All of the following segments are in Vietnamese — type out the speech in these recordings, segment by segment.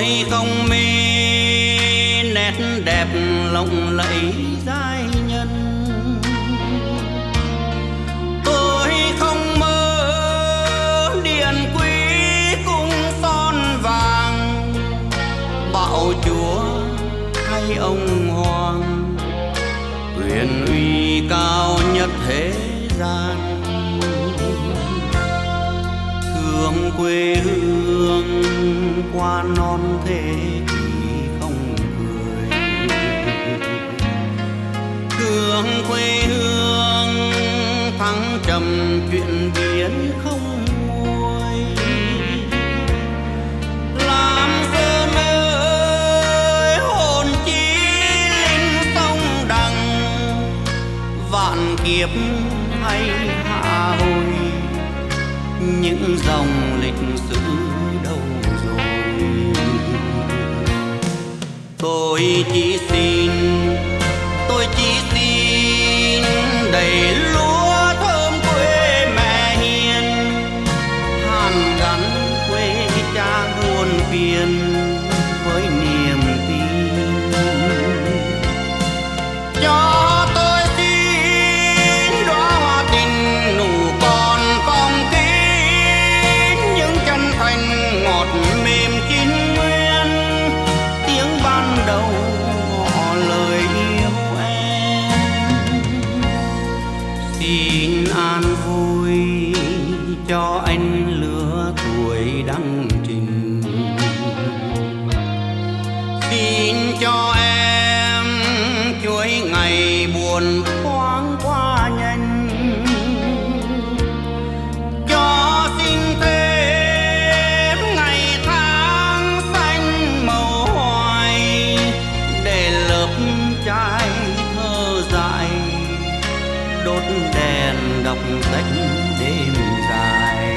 Tôi không mê nét đẹp lộng lẫy giai nhân, tôi không mơ điện quý cung son vàng, bạo chúa hay ông hoàng, quyền uy cao nhất thế gian. Thương quê hương qua non thế kỷ không cười, thương quê hương thăng trầm chuyện biến không nguôi. Làm sơn ơi hồn chí linh sông đằng, vạn kiếp hay hạ hồi những dòng lịch sử đâu rồi. Tôi chỉ xin đầy lúa thơm quê mẹ hiền, hàn gắn quê cha buồn phiền với niềm tin. Cho tôi xin đóa hoa tình nụ còn phong kín, những chân thành ngọt mềm chín nguyên, tiếng ban đầu ngỏ lời yêu em. Xin an vui cho anh lứa tuổi đăng trình, xin cho em chuỗi ngày buồn thoáng qua nhanh, cho xin thêm ngày tháng xanh màu hoài, để lớp trái thơ dại đốt đèn đọc sách đêm dài.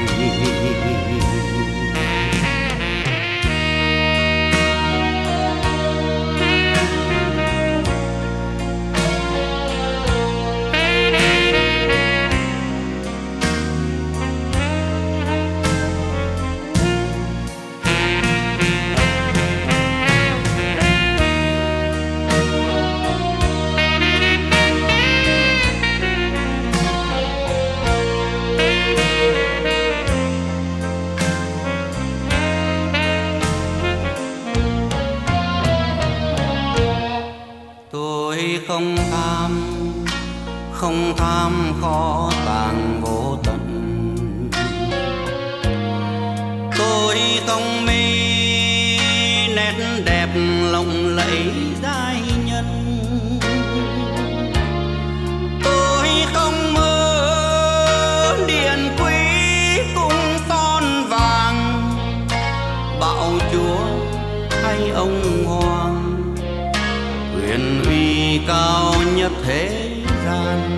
Tôi không tham kho tàng vô tận, tôi không mê nét đẹp lộng lẫy giai nhân, tôi không mơ điện quý cung son vàng, bạo chúa hay ông hoàng, quyền uy cao nhất thế gian.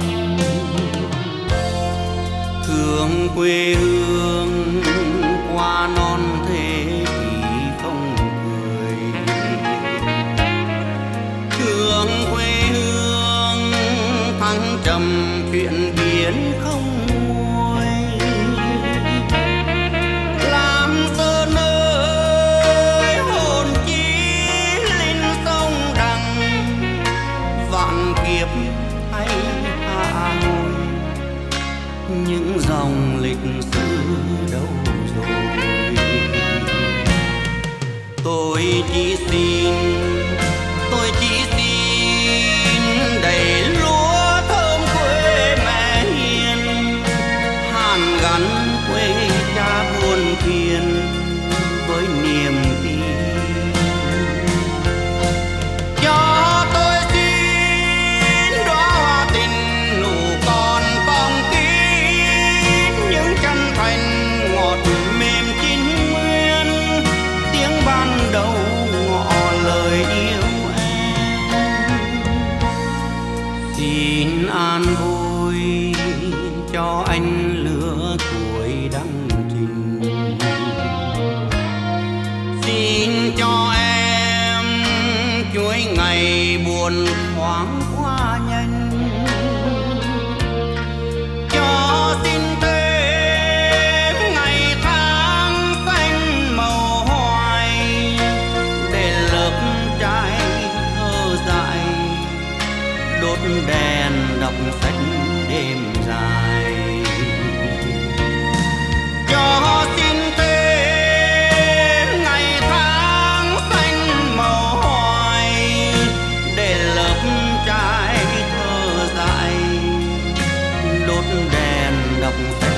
Thương quê hương qua non thế kỷ không cười, thương quê hương thăng trầm chuyện biến không nguôi. Làm sơn ơi hồn chí linh sông đằng, vạn kiếp hay hạ hồi những dòng lịch sử đâu rồi. Tôi chỉ xin đầy lúa thơm quê mẹ hiền, hàn gắn quê cha buồn phiền với niềm tin. Cho tôi xin đóa hoa tình nụ còn phong kín, những chân thành ngọt mềm chín nguyên, tiếng ban đầu ngỏ lời yêu em. Xin an vui cho anh lứa tuổi đăng trình, xin cho em chuỗi ngày buồn thoáng qua nhanh, cho xin thêm ngày tháng xanh màu hoài, sạch